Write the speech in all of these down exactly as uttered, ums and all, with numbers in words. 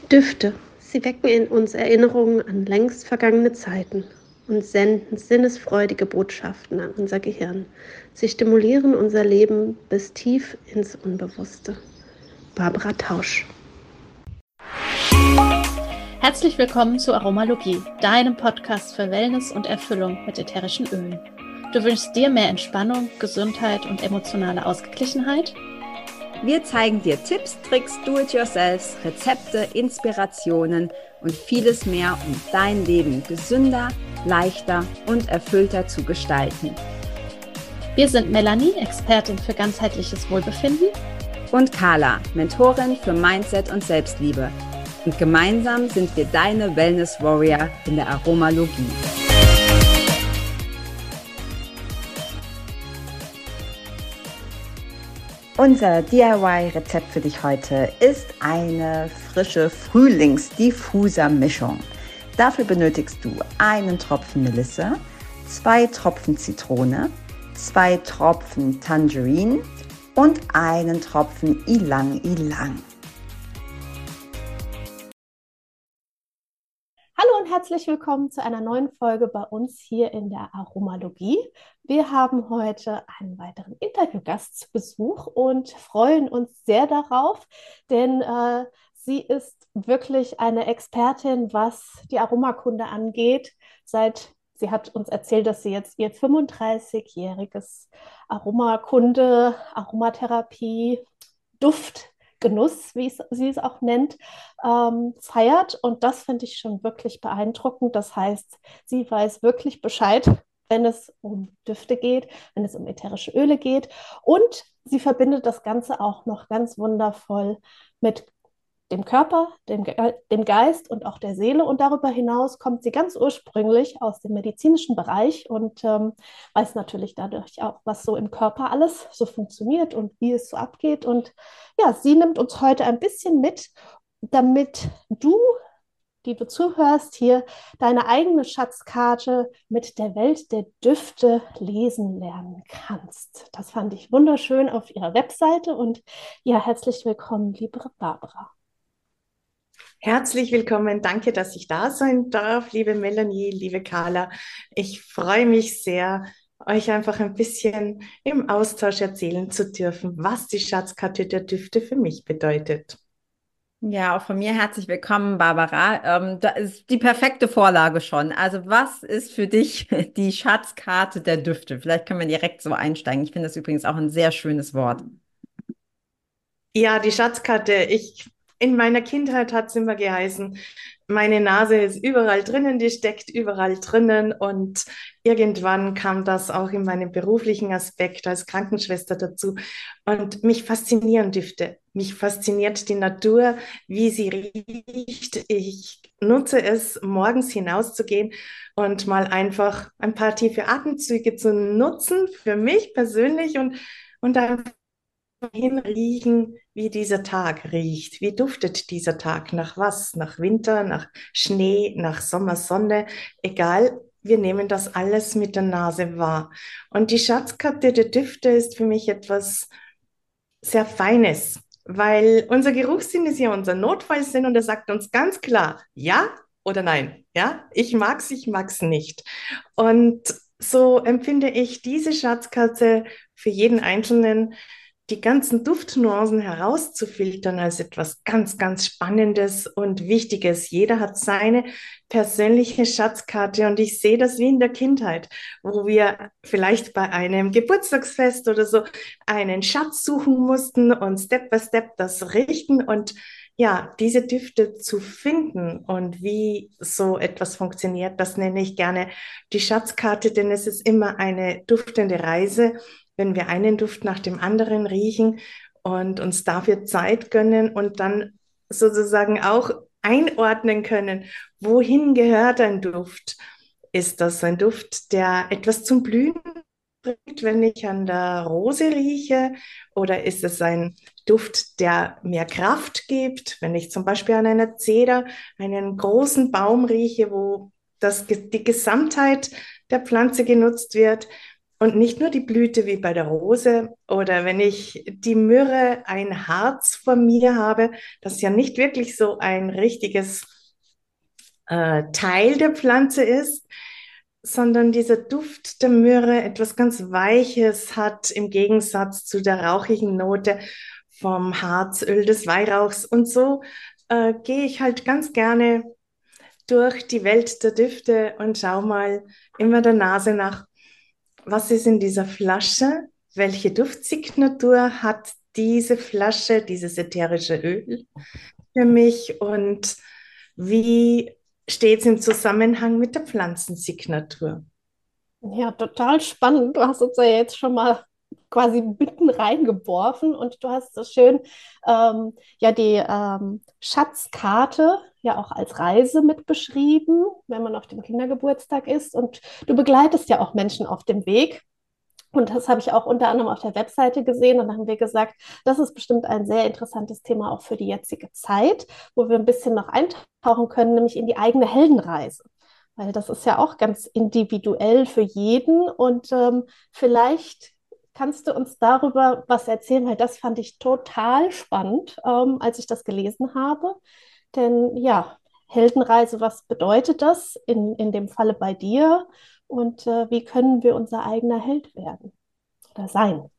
Düfte, sie wecken in uns Erinnerungen an längst vergangene Zeiten und senden sinnesfreudige Botschaften an unser Gehirn. Sie stimulieren unser Leben bis tief ins Unbewusste. Barbara Tausch. Herzlich willkommen zu Aromalogie, deinem Podcast für Wellness und Erfüllung mit ätherischen Ölen. Du wünschst dir mehr Entspannung, Gesundheit und emotionale Ausgeglichenheit? Wir zeigen dir Tipps, Tricks, Do-it-yourselfs, Rezepte, Inspirationen und vieles mehr, um dein Leben gesünder, leichter und erfüllter zu gestalten. Wir sind Melanie, Expertin für ganzheitliches Wohlbefinden, und Carla, Mentorin für Mindset und Selbstliebe. Und gemeinsam sind wir deine Wellness Warrior in der Aromalogie. Unser D I Y-Rezept für dich heute ist eine frische Frühlings-Diffuser-Mischung. Dafür benötigst du einen Tropfen Melisse, zwei Tropfen Zitrone, zwei Tropfen Tangerine und einen Tropfen Ylang Ylang. Hallo und herzlich willkommen zu einer neuen Folge bei uns hier in der Aromalogie. Wir haben heute einen weiteren Interviewgast zu Besuch und freuen uns sehr darauf, denn äh, sie ist wirklich eine Expertin, was die Aromakunde angeht. Seit Sie hat uns erzählt, dass sie jetzt ihr fünfunddreißigjähriges Aromakunde, Aromatherapie, Duft Genuss, wie es, sie es auch nennt, ähm, feiert. Und das finde ich schon wirklich beeindruckend. Das heißt, sie weiß wirklich Bescheid, wenn es um Düfte geht, wenn es um ätherische Öle geht. Und sie verbindet das Ganze auch noch ganz wundervoll mit dem Körper, dem, Ge dem Geist und auch der Seele. Und darüber hinaus kommt sie ganz ursprünglich aus dem medizinischen Bereich und ähm, weiß natürlich dadurch auch, was so im Körper alles so funktioniert und wie es so abgeht. Und ja, sie nimmt uns heute ein bisschen mit, damit du, die du zuhörst, hier deine eigene Schatzkarte mit der Welt der Düfte lesen lernen kannst. Das fand ich wunderschön auf ihrer Webseite. Und ja, herzlich willkommen, liebe Barbara. Herzlich willkommen. Danke, dass ich da sein darf, liebe Melanie, liebe Carla. Ich freue mich sehr, euch einfach ein bisschen im Austausch erzählen zu dürfen, was die Schatzkarte der Düfte für mich bedeutet. Ja, auch von mir herzlich willkommen, Barbara. Ähm, da ist die perfekte Vorlage schon. Also, was ist für dich die Schatzkarte der Düfte? Vielleicht können wir direkt so einsteigen. Ich finde das übrigens auch ein sehr schönes Wort. Ja, die Schatzkarte. Ich, in meiner Kindheit hat es immer geheißen, meine Nase ist überall drinnen, die steckt überall drinnen. Und irgendwann kam das auch in meinem beruflichen Aspekt als Krankenschwester dazu. Und mich faszinieren Düfte. Mich fasziniert die Natur, wie sie riecht. Ich nutze es, morgens hinauszugehen und mal einfach ein paar tiefe Atemzüge zu nutzen, für mich persönlich und, und einfach hinriechen, wie dieser Tag riecht. Wie duftet dieser Tag? Nach was? Nach Winter, nach Schnee, nach Sommersonne? Egal, wir nehmen das alles mit der Nase wahr. Und die Schatzkarte der Düfte ist für mich etwas sehr Feines, weil unser Geruchssinn ist ja unser Notfallsinn und er sagt uns ganz klar, ja oder nein. Ja, ich mag's, ich mag's nicht. Und so empfinde ich diese Schatzkarte für jeden Einzelnen, die ganzen Duftnuancen herauszufiltern als etwas ganz, ganz Spannendes und Wichtiges. Jeder hat seine persönliche Schatzkarte und ich sehe das wie in der Kindheit, wo wir vielleicht bei einem Geburtstagsfest oder so einen Schatz suchen mussten und Step by Step das richten und ja, diese Düfte zu finden und wie so etwas funktioniert, das nenne ich gerne die Schatzkarte, denn es ist immer eine duftende Reise, wenn wir einen Duft nach dem anderen riechen und uns dafür Zeit gönnen und dann sozusagen auch einordnen können, wohin gehört ein Duft? Ist das ein Duft, der etwas zum Blühen bringt, wenn ich an der Rose rieche? Oder ist es ein Duft, der mehr Kraft gibt, wenn ich zum Beispiel an einer Zeder, einen großen Baum rieche, wo das, die Gesamtheit der Pflanze genutzt wird? Und nicht nur die Blüte wie bei der Rose oder wenn ich die Myrrhe ein Harz vor mir habe, das ja nicht wirklich so ein richtiges äh, Teil der Pflanze ist, sondern dieser Duft der Myrrhe etwas ganz Weiches hat im Gegensatz zu der rauchigen Note vom Harzöl des Weihrauchs. Und so äh, gehe ich halt ganz gerne durch die Welt der Düfte und schau mal immer der Nase nach, was ist in dieser Flasche? Welche Duftsignatur hat diese Flasche, dieses ätherische Öl für mich? Und wie steht es im Zusammenhang mit der Pflanzensignatur? Ja, total spannend. Du hast uns ja jetzt schon mal quasi mitten reingeworfen und du hast so schön ähm, ja die ähm, Schatzkarte ja auch als Reise mit beschrieben, wenn man auf dem Kindergeburtstag ist. Und du begleitest ja auch Menschen auf dem Weg. Und das habe ich auch unter anderem auf der Webseite gesehen. Und dann haben wir gesagt, das ist bestimmt ein sehr interessantes Thema auch für die jetzige Zeit, wo wir ein bisschen noch eintauchen können, nämlich in die eigene Heldenreise. Weil das ist ja auch ganz individuell für jeden. Und ähm, vielleicht kannst du uns darüber was erzählen, weil das fand ich total spannend, ähm, als ich das gelesen habe. Denn ja, Heldenreise, was bedeutet das in, in dem Falle bei dir? Und äh, wie können wir unser eigener Held werden oder sein?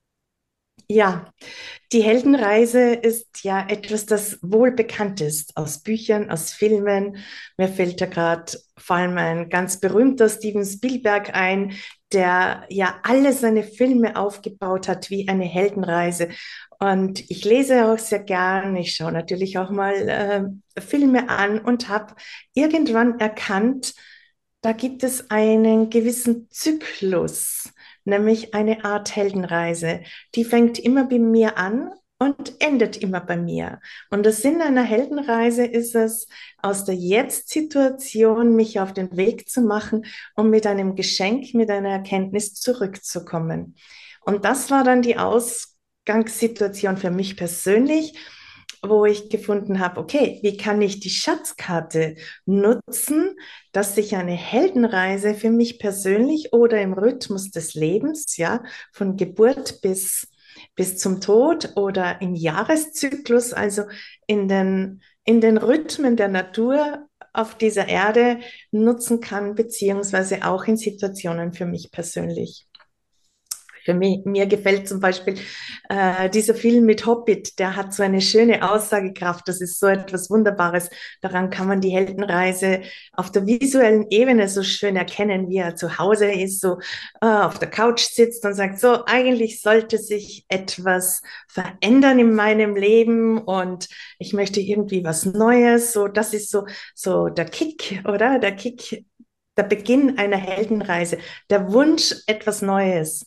Ja, die Heldenreise ist ja etwas, das wohl bekannt ist aus Büchern, aus Filmen. Mir fällt da gerade vor allem ein ganz berühmter Steven Spielberg ein, der ja alle seine Filme aufgebaut hat wie eine Heldenreise. Und ich lese auch sehr gern, ich schaue natürlich auch mal äh, Filme an und habe irgendwann erkannt, da gibt es einen gewissen Zyklus, nämlich eine Art Heldenreise. Die fängt immer bei mir an und endet immer bei mir. Und der Sinn einer Heldenreise ist es, aus der Jetzt-Situation mich auf den Weg zu machen, um mit einem Geschenk, mit einer Erkenntnis zurückzukommen. Und das war dann die Ausgangssituation für mich persönlich, wo ich gefunden habe, okay, wie kann ich die Schatzkarte nutzen, dass sich eine Heldenreise für mich persönlich oder im Rhythmus des Lebens, ja, von Geburt bis, bis zum Tod oder im Jahreszyklus, also in den, in den Rhythmen der Natur auf dieser Erde nutzen kann, beziehungsweise auch in Situationen für mich persönlich. Für mich, mir gefällt zum Beispiel äh, dieser Film mit Hobbit, der hat so eine schöne Aussagekraft, das ist so etwas Wunderbares. Daran kann man die Heldenreise auf der visuellen Ebene so schön erkennen, wie er zu Hause ist, so äh, auf der Couch sitzt und sagt, so, eigentlich sollte sich etwas verändern in meinem Leben und ich möchte irgendwie was Neues. So, das ist so, so der Kick, oder? Der Kick, der Beginn einer Heldenreise, der Wunsch, etwas Neues.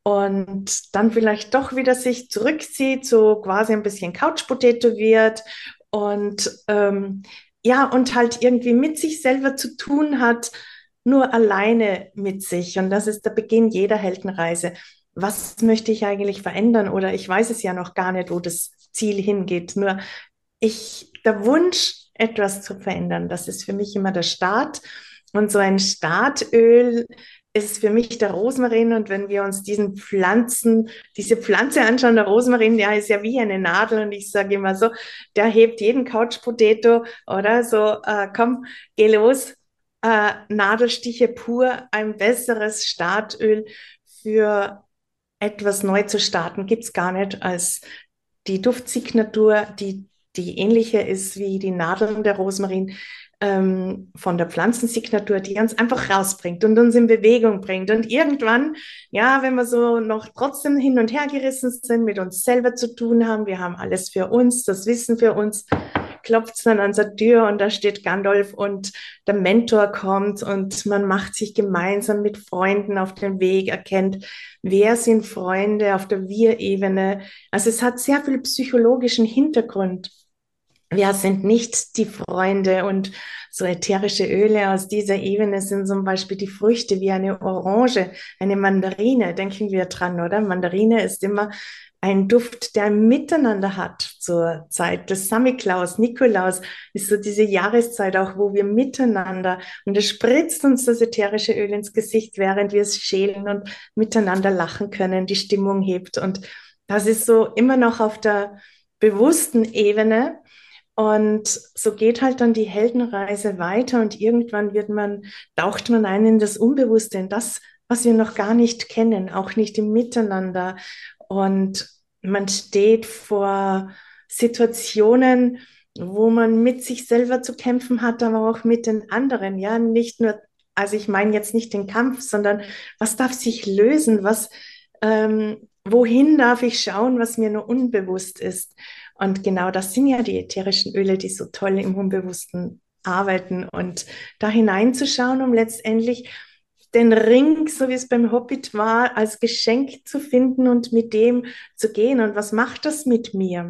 Und dann vielleicht doch wieder sich zurückzieht, so quasi ein bisschen Couch Potato wird und ähm, ja, und halt irgendwie mit sich selber zu tun hat, nur alleine mit sich. Und das ist der Beginn jeder Heldenreise. Was möchte ich eigentlich verändern? Oder ich weiß es ja noch gar nicht, wo das Ziel hingeht. Nur ich, der Wunsch, etwas zu verändern, das ist für mich immer der Start. Und so ein Startöl ist für mich der Rosmarin. Und wenn wir uns diesen Pflanzen, diese Pflanze anschauen, der Rosmarin, der ist ja wie eine Nadel. Und ich sage immer so, der hebt jeden Couch Potato, oder so, äh, komm, geh los, äh, Nadelstiche pur, ein besseres Startöl für etwas neu zu starten, gibt es gar nicht als die Duftsignatur, die, die ähnliche ist wie die Nadeln der Rosmarin, ähm, von der Pflanzensignatur, die uns einfach rausbringt und uns in Bewegung bringt. Und irgendwann, ja, wenn wir so noch trotzdem hin und her gerissen sind, mit uns selber zu tun haben, wir haben alles für uns, das Wissen für uns, klopft es dann an der Tür und da steht Gandalf und der Mentor kommt und man macht sich gemeinsam mit Freunden auf den Weg, erkennt, wer sind Freunde auf der Wir-Ebene. Also es hat sehr viel psychologischen Hintergrund. Wir sind nicht die Freunde und so ätherische Öle aus dieser Ebene sind zum Beispiel die Früchte wie eine Orange, eine Mandarine, denken wir dran, oder? Mandarine ist immer ein Duft, der ein Miteinander hat zur Zeit des Samichlaus, Nikolaus, ist so diese Jahreszeit auch, wo wir miteinander, und es spritzt uns das ätherische Öl ins Gesicht, während wir es schälen und miteinander lachen können, die Stimmung hebt. Und das ist so immer noch auf der bewussten Ebene. Und so geht halt dann die Heldenreise weiter und irgendwann wird man, taucht man ein in das Unbewusste, in das, was wir noch gar nicht kennen, auch nicht im Miteinander. Und man steht vor Situationen, wo man mit sich selber zu kämpfen hat, aber auch mit den anderen. Ja, nicht nur, also ich meine jetzt nicht den Kampf, sondern was darf sich lösen? Was, ähm, wohin darf ich schauen, was mir nur unbewusst ist? Und genau das sind ja die ätherischen Öle, die so toll im Unbewussten arbeiten und da hineinzuschauen, um letztendlich den Ring, so wie es beim Hobbit war, als Geschenk zu finden und mit dem zu gehen. Und was macht das mit mir?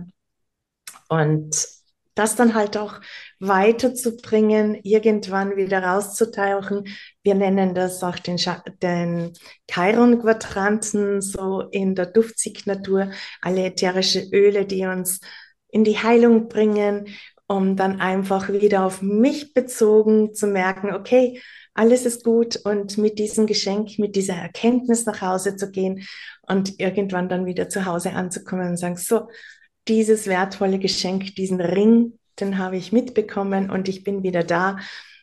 Und das dann halt auch weiterzubringen, irgendwann wieder rauszutauchen. Wir nennen das auch den, Scha- den Chiron-Quadranten, so in der Duftsignatur, alle ätherische Öle, die uns in die Heilung bringen, um dann einfach wieder auf mich bezogen zu merken, okay, alles ist gut und mit diesem Geschenk, mit dieser Erkenntnis nach Hause zu gehen und irgendwann dann wieder zu Hause anzukommen und sagen, so, dieses wertvolle Geschenk, diesen Ring, den habe ich mitbekommen und ich bin wieder da.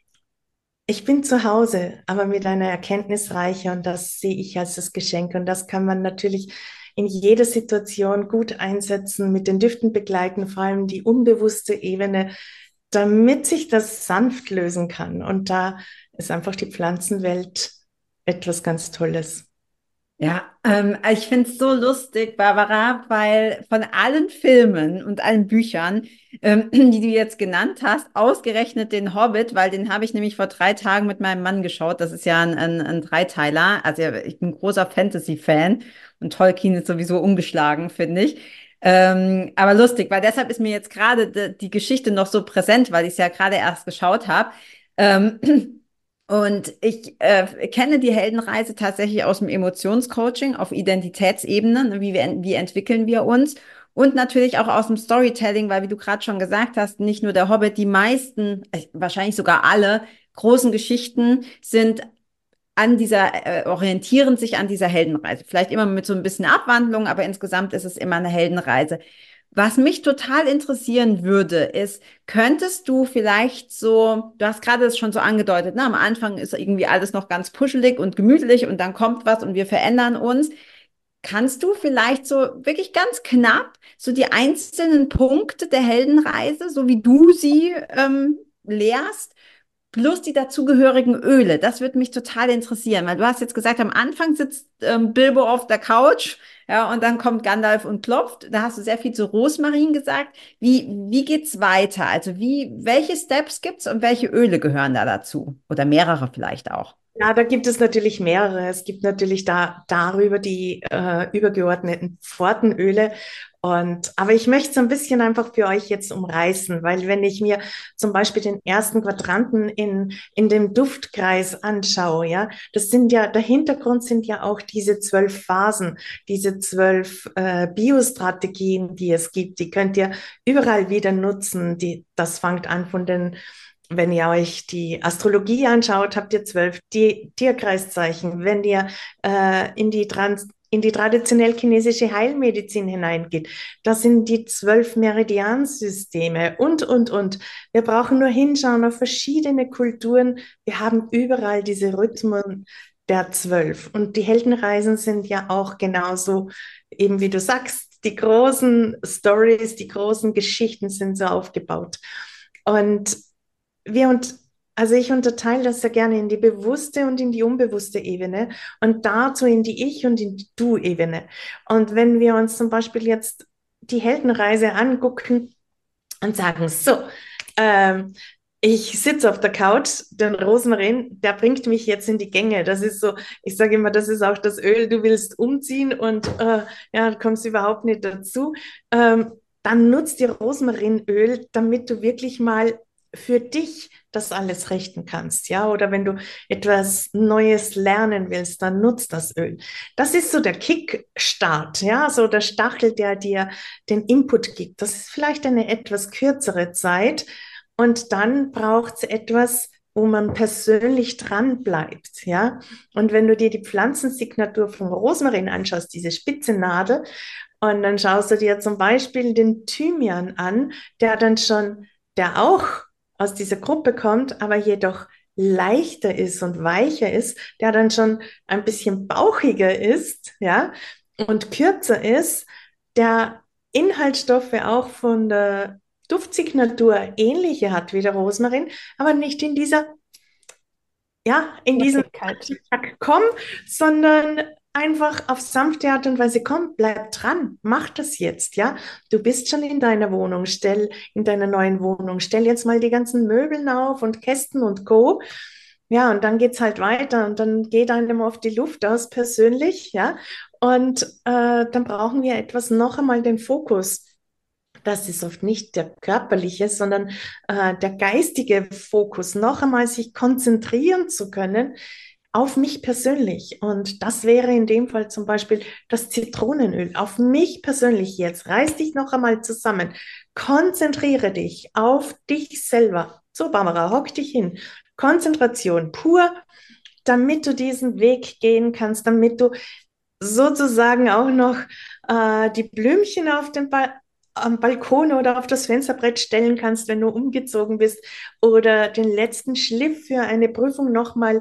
Ich bin zu Hause, aber mit einer Erkenntnis reicher und das sehe ich als das Geschenk. Und das kann man natürlich in jeder Situation gut einsetzen, mit den Düften begleiten, vor allem die unbewusste Ebene, damit sich das sanft lösen kann. Und da ist einfach die Pflanzenwelt etwas ganz Tolles. Ja, ähm, ich finde es so lustig, Barbara, weil von allen Filmen und allen Büchern, ähm, die du jetzt genannt hast, ausgerechnet den Hobbit, weil den habe ich nämlich vor drei Tagen mit meinem Mann geschaut. Das ist ja ein, ein, ein Dreiteiler. Also ja, ich bin ein großer Fantasy-Fan und Tolkien ist sowieso ungeschlagen, finde ich. Ähm, aber lustig, weil deshalb ist mir jetzt gerade die, die Geschichte noch so präsent, weil ich es ja gerade erst geschaut habe. Ähm, Und ich äh, kenne die Heldenreise tatsächlich aus dem Emotionscoaching auf Identitätsebene, ne, wie, wir, wie entwickeln wir uns und natürlich auch aus dem Storytelling, weil wie du gerade schon gesagt hast, nicht nur der Hobbit, die meisten, äh, wahrscheinlich sogar alle großen Geschichten sind an dieser, äh, orientieren sich an dieser Heldenreise. Vielleicht immer mit so ein bisschen Abwandlung, aber insgesamt ist es immer eine Heldenreise. Was mich total interessieren würde, ist, könntest du vielleicht so, du hast gerade das schon so angedeutet, ne? Am Anfang ist irgendwie alles noch ganz puschelig und gemütlich und dann kommt was und wir verändern uns. Kannst du vielleicht so wirklich ganz knapp so die einzelnen Punkte der Heldenreise, so wie du sie ähm, lehrst, plus die dazugehörigen Öle? Das würde mich total interessieren, weil du hast jetzt gesagt, am Anfang sitzt ähm, Bilbo auf der Couch, ja, und dann kommt Gandalf und klopft. Da hast du sehr viel zu Rosmarin gesagt. Wie, wie geht's weiter? Also wie, welche Steps gibt's und welche Öle gehören da dazu? Oder mehrere vielleicht auch. Ja, da gibt es natürlich mehrere. Es gibt natürlich da darüber die äh, übergeordneten Pfortenöle. Und, aber ich möchte es ein bisschen einfach für euch jetzt umreißen, weil wenn ich mir zum Beispiel den ersten Quadranten in, in dem Duftkreis anschaue, ja, das sind ja, der Hintergrund sind ja auch diese zwölf Phasen, diese zwölf äh, Biostrategien, die es gibt. Die könnt ihr überall wieder nutzen. Die, das fängt an von den Wenn ihr euch die Astrologie anschaut, habt ihr zwölf Ti- Tierkreiszeichen. Wenn ihr äh, in die Trans in die traditionell chinesische Heilmedizin hineingeht, das sind die zwölf Meridiansysteme und, und, und. Wir brauchen nur hinschauen auf verschiedene Kulturen. Wir haben überall diese Rhythmen der zwölf. Und die Heldenreisen sind ja auch genauso, eben wie du sagst, die großen Stories, die großen Geschichten sind so aufgebaut. Und wir und also ich unterteile das sehr gerne in die bewusste und in die unbewusste Ebene und dazu in die Ich- und in die Du-Ebene. Und wenn wir uns zum Beispiel jetzt die Heldenreise angucken und sagen, so, ähm, ich sitze auf der Couch, den Rosmarin, der bringt mich jetzt in die Gänge. Das ist so, ich sage immer, das ist auch das Öl, du willst umziehen und äh, ja, du kommst überhaupt nicht dazu. Ähm, dann nutzt dir Rosmarinöl, damit du wirklich mal für dich das alles richten kannst, ja, oder wenn du etwas Neues lernen willst, dann nutzt das Öl. Das ist so der Kickstart, ja, so der Stachel, der dir den Input gibt. Das ist vielleicht eine etwas kürzere Zeit und dann braucht es etwas, wo man persönlich dran bleibt, ja. Und wenn du dir die Pflanzensignatur vom Rosmarin anschaust, diese spitze Nadel, und dann schaust du dir zum Beispiel den Thymian an, der dann schon, der auch aus dieser Gruppe kommt, aber jedoch leichter ist und weicher ist, der dann schon ein bisschen bauchiger ist, ja, und kürzer ist, der Inhaltsstoffe auch von der Duftsignatur ähnliche hat wie der Rosmarin, aber nicht in dieser, ja, in diesem komm, sondern einfach auf sanfte Art und Weise, komm, bleib dran, mach das jetzt, ja. Du bist schon in deiner Wohnung, stell in deiner neuen Wohnung, stell jetzt mal die ganzen Möbeln auf und Kästen und Co. Ja, und dann geht's halt weiter und dann geht einem oft die Luft aus persönlich, ja. Und äh, dann brauchen wir etwas noch einmal den Fokus. Das ist oft nicht der körperliche, sondern äh, der geistige Fokus, noch einmal sich konzentrieren zu können auf mich persönlich. Und das wäre in dem Fall zum Beispiel das Zitronenöl. Auf mich persönlich jetzt. Reiß dich noch einmal zusammen. Konzentriere dich auf dich selber. So, Barbara, hock dich hin. Konzentration pur, damit du diesen Weg gehen kannst, damit du sozusagen auch noch äh, die Blümchen auf den ba am Balkon oder auf das Fensterbrett stellen kannst, wenn du umgezogen bist, oder den letzten Schliff für eine Prüfung nochmal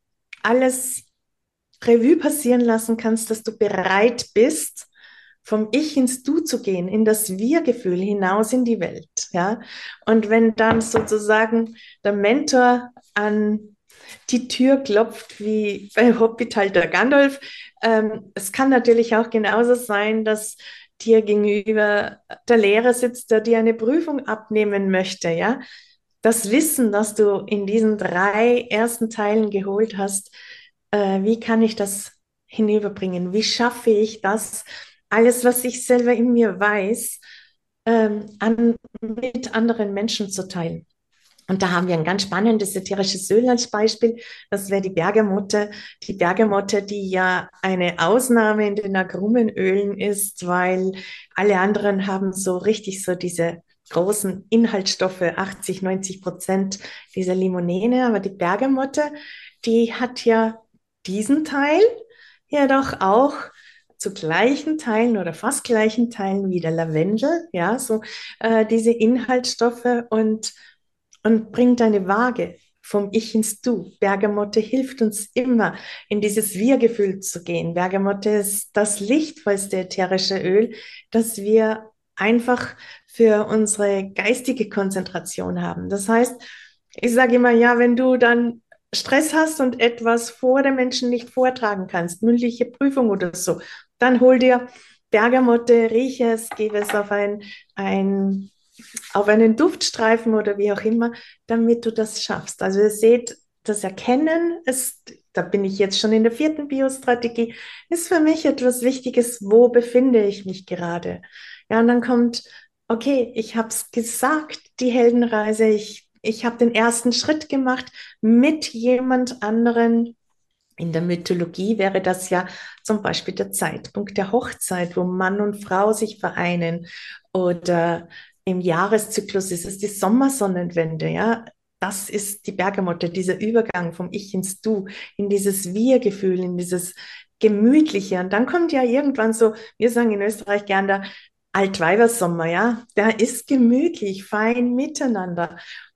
alles Revue passieren lassen kannst, dass du bereit bist, vom Ich ins Du zu gehen, in das Wir-Gefühl hinaus in die Welt. Ja? Und wenn dann sozusagen der Mentor an die Tür klopft, wie bei Hobbit halt der Gandalf, ähm, es kann natürlich auch genauso sein, dass dir gegenüber der Lehrer sitzt, der dir eine Prüfung abnehmen möchte. Ja? Das Wissen, das du in diesen drei ersten Teilen geholt hast, äh, wie kann ich das hinüberbringen? Wie schaffe ich das, alles, was ich selber in mir weiß, ähm, an, mit anderen Menschen zu teilen? Und da haben wir ein ganz spannendes ätherisches Öl als Beispiel. Das wäre die Bergamotte. Die Bergamotte, die ja eine Ausnahme in den Agrumenölen ist, weil alle anderen haben so richtig so diese großen Inhaltsstoffe, achtzig, neunzig Prozent dieser Limonene. Aber die Bergamotte, die hat ja diesen Teil, ja doch auch zu gleichen Teilen oder fast gleichen Teilen wie der Lavendel, ja, so äh, diese Inhaltsstoffe und und bringt eine Waage vom Ich ins Du. Bergamotte hilft uns immer, in dieses Wir-Gefühl zu gehen. Bergamotte ist das lichtvollste ätherische Öl, das wir einfach für unsere geistige Konzentration haben. Das heißt, ich sage immer, ja, wenn du dann Stress hast und etwas vor den Menschen nicht vortragen kannst, mündliche Prüfung oder so, dann hol dir Bergamotte, riech es, gebe es auf ein, ein auf einen Duftstreifen oder wie auch immer, damit du das schaffst. Also ihr seht, das Erkennen ist, da bin ich jetzt schon in der vierten Biostrategie, ist für mich etwas Wichtiges, wo befinde ich mich gerade? Ja, und dann kommt, okay, ich habe es gesagt, die Heldenreise, ich, ich habe den ersten Schritt gemacht mit jemand anderen. In der Mythologie wäre das ja zum Beispiel der Zeitpunkt der Hochzeit, wo Mann und Frau sich vereinen, oder im Jahreszyklus ist es die Sommersonnenwende, ja. Das ist die Bergamotte, dieser Übergang vom Ich ins Du, in dieses Wir-Gefühl, in dieses Gemütliche. Und dann kommt ja irgendwann so, wir sagen in Österreich gern der Altweibersommer, ja. Der ist gemütlich, fein miteinander.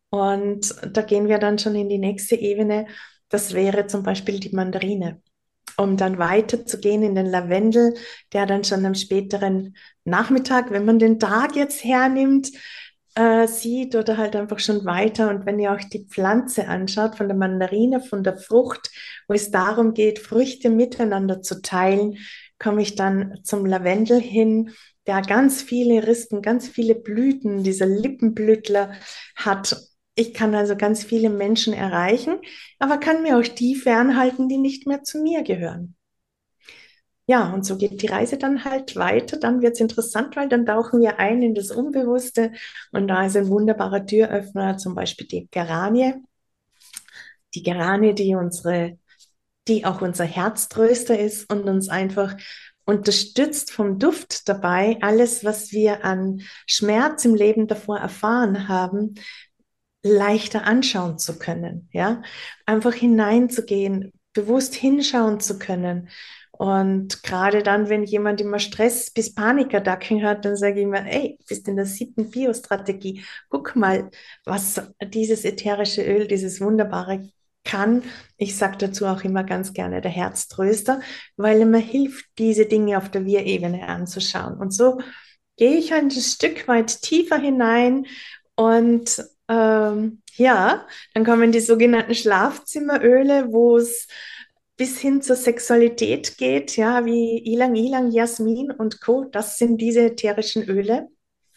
Und da gehen wir dann schon in die nächste Ebene. Das wäre zum Beispiel die Mandarine, um dann weiterzugehen in den Lavendel, der dann schon am späteren Nachmittag, wenn man den Tag jetzt hernimmt, äh, sieht, oder halt einfach schon weiter. Und wenn ihr euch die Pflanze anschaut, von der Mandarine, von der Frucht, wo es darum geht, Früchte miteinander zu teilen, komme ich dann zum Lavendel hin, der ganz viele Rispen, ganz viele Blüten, dieser Lippenblütler hat. Ich kann also ganz viele Menschen erreichen, aber kann mir auch die fernhalten, die nicht mehr zu mir gehören. Ja, und so geht die Reise dann halt weiter. Dann wird es interessant, weil dann tauchen wir ein in das Unbewusste. Und da ist ein wunderbarer Türöffner, zum Beispiel die Geranie. Die Geranie, die unsere, die auch unser Herztröster ist und uns einfach unterstützt vom Duft dabei, alles, was wir an Schmerz im Leben davor erfahren haben, leichter anschauen zu können, ja, einfach hineinzugehen, bewusst hinschauen zu können. Und gerade dann, wenn jemand immer Stress bis Panikattacken hat, dann sage ich immer, ey, bist in der siebten Biostrategie, guck mal, was dieses ätherische Öl, dieses wunderbare kann. Ich sage dazu auch immer ganz gerne der Herztröster, weil er mir hilft, diese Dinge auf der Wir-Ebene anzuschauen. Und so gehe ich ein Stück weit tiefer hinein und ähm, ja, dann kommen die sogenannten Schlafzimmeröle, wo es bis hin zur Sexualität geht, ja, wie Ilang Ilang, Jasmin und Co. Das sind diese ätherischen Öle,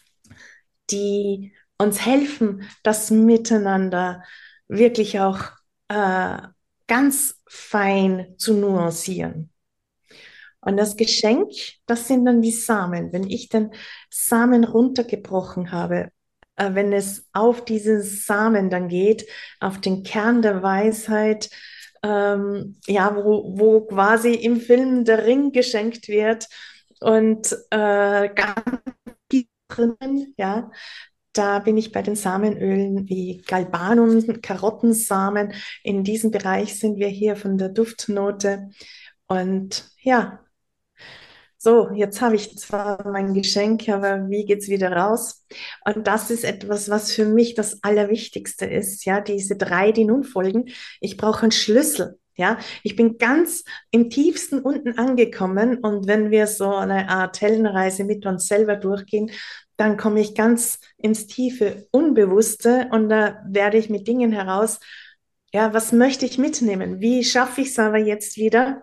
die uns helfen, das Miteinander wirklich auch äh, ganz fein zu nuancieren. Und das Geschenk, das sind dann die Samen. Wenn ich den Samen runtergebrochen habe, äh, wenn es auf diesen Samen dann geht, auf den Kern der Weisheit, ähm, ja, wo, wo quasi im Film der Ring geschenkt wird und äh, ganz tief drinnen, ja, da bin ich bei den Samenölen wie Galbanum, Karottensamen. In diesem Bereich sind wir hier von der Duftnote. Und ja, so, jetzt habe ich zwar mein Geschenk, aber wie geht's wieder raus? Und das ist etwas, was für mich das Allerwichtigste ist, ja, diese drei, die nun folgen. Ich brauche einen Schlüssel, ja. Ich bin ganz im tiefsten unten angekommen und wenn wir so eine Art Heldenreise mit uns selber durchgehen, dann komme ich ganz ins tiefe Unbewusste und da werde ich mit Dingen heraus, ja, was möchte ich mitnehmen? Wie schaffe ich es aber jetzt wieder,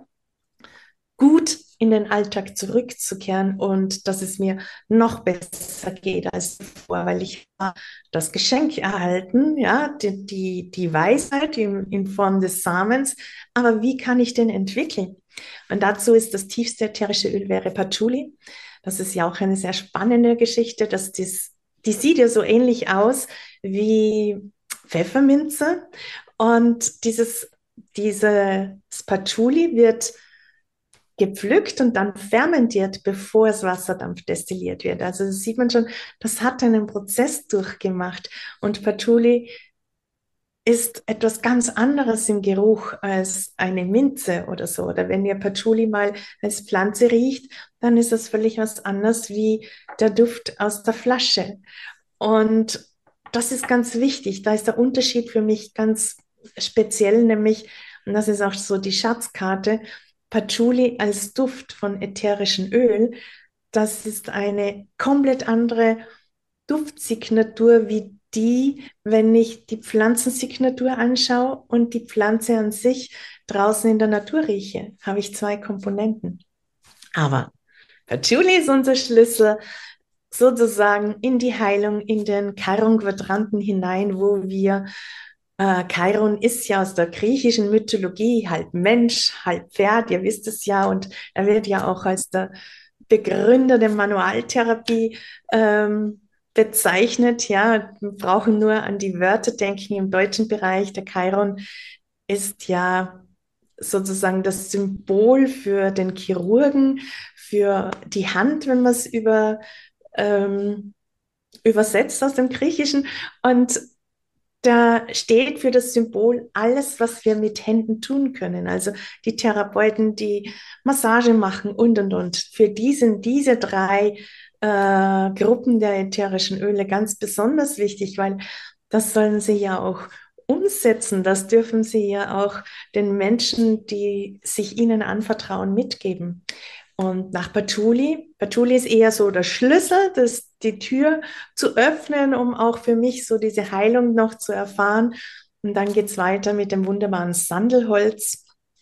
gut in den Alltag zurückzukehren und dass es mir noch besser geht als zuvor, weil ich das Geschenk erhalten, ja, die, die, die Weisheit in, in Form des Samens, aber wie kann ich den entwickeln? Und dazu ist das tiefste ätherische Öl wäre Patchouli. Das ist ja auch eine sehr spannende Geschichte, dass das, die sieht ja so ähnlich aus wie Pfefferminze und dieses, dieses Patchouli wird gepflückt und dann fermentiert, bevor es Wasserdampf destilliert wird. Also das sieht man schon, das hat einen Prozess durchgemacht. Und Patchouli ist etwas ganz anderes im Geruch als eine Minze oder so. Oder wenn ihr Patchouli mal als Pflanze riecht, dann ist das völlig was anderes wie der Duft aus der Flasche. Und das ist ganz wichtig. Da ist der Unterschied für mich ganz speziell, nämlich, und das ist auch so die Schatzkarte, Patchouli als Duft von ätherischem Öl, das ist eine komplett andere Duftsignatur wie die, wenn ich die Pflanzensignatur anschaue und die Pflanze an sich draußen in der Natur rieche, habe ich zwei Komponenten. Aber Patchouli ist unser Schlüssel sozusagen in die Heilung, in den Chiron-Quadranten hinein, wo wir Äh, Chiron ist ja aus der griechischen Mythologie halb Mensch, halb Pferd, ihr wisst es ja, und er wird ja auch als der Begründer der Manualtherapie ähm, bezeichnet. Ja, wir brauchen nur an die Wörter denken im deutschen Bereich. Der Chiron ist ja sozusagen das Symbol für den Chirurgen, für die Hand, wenn man es über, ähm, übersetzt aus dem Griechischen. Und da steht für das Symbol alles, was wir mit Händen tun können. Also die Therapeuten, die Massage machen und, und, und. Für die sind diese drei äh, Gruppen der ätherischen Öle ganz besonders wichtig, weil das sollen sie ja auch umsetzen. Das dürfen sie ja auch den Menschen, die sich ihnen anvertrauen, mitgeben. Und nach Patchouli, Patchouli ist eher so der Schlüssel, das, die Tür zu öffnen, um auch für mich so diese Heilung noch zu erfahren. Und dann geht's weiter mit dem wunderbaren Sandelholz.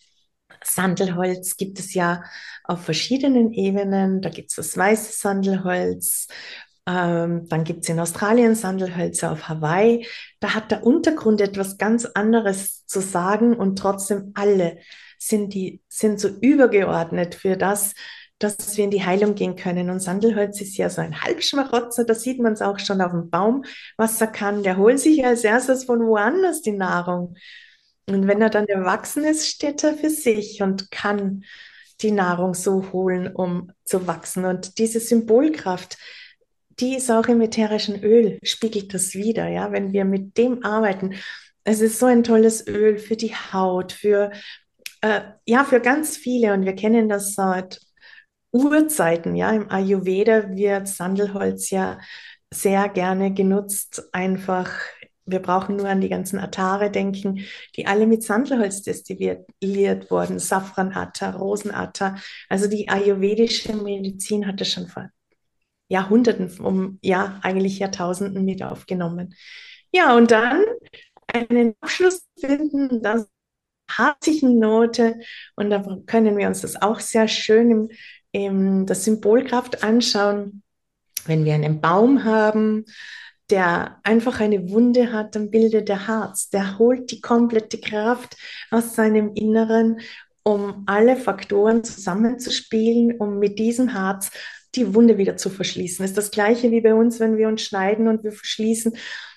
Sandelholz gibt es ja auf verschiedenen Ebenen. Da gibt es das weiße Sandelholz Ähm, dann gibt es in Australien Sandelhölzer, auf Hawaii. Da hat der Untergrund etwas ganz anderes zu sagen und trotzdem alle sind, die, sind so übergeordnet für das, dass wir in die Heilung gehen können. Und Sandelholz ist ja so ein Halbschmarotzer, da sieht man es auch schon auf dem Baum, was er kann. Der holt sich als erstes von woanders die Nahrung. Und wenn er dann erwachsen ist, steht er für sich und kann die Nahrung so holen, um zu wachsen. Und diese Symbolkraft, die ist auch im ätherischen Öl, spiegelt das wieder, ja, wenn wir mit dem arbeiten. Es ist so ein tolles Öl für die Haut, für, äh, ja, für ganz viele. Und wir kennen das seit Urzeiten, ja. Im Ayurveda wird Sandelholz ja sehr gerne genutzt, einfach. Wir brauchen nur an die ganzen Atare denken, die alle mit Sandelholz destilliert wurden. Safran-Atar, Rosen-Atar. Also die ayurvedische Medizin hat das schon vor Jahrhunderten, um ja eigentlich Jahrtausenden mit aufgenommen. Ja, und dann einen Abschluss finden, das harzigen Note, und da können wir uns das auch sehr schön im, im der Symbolkraft anschauen. Wenn wir einen Baum haben, der einfach eine Wunde hat, dann bildet der Harz. Der holt die komplette Kraft aus seinem Inneren, um alle Faktoren zusammenzuspielen, um mit diesem Harz die Wunde wieder zu verschließen. Das ist das Gleiche wie bei uns, wenn wir uns schneiden und wir verschließen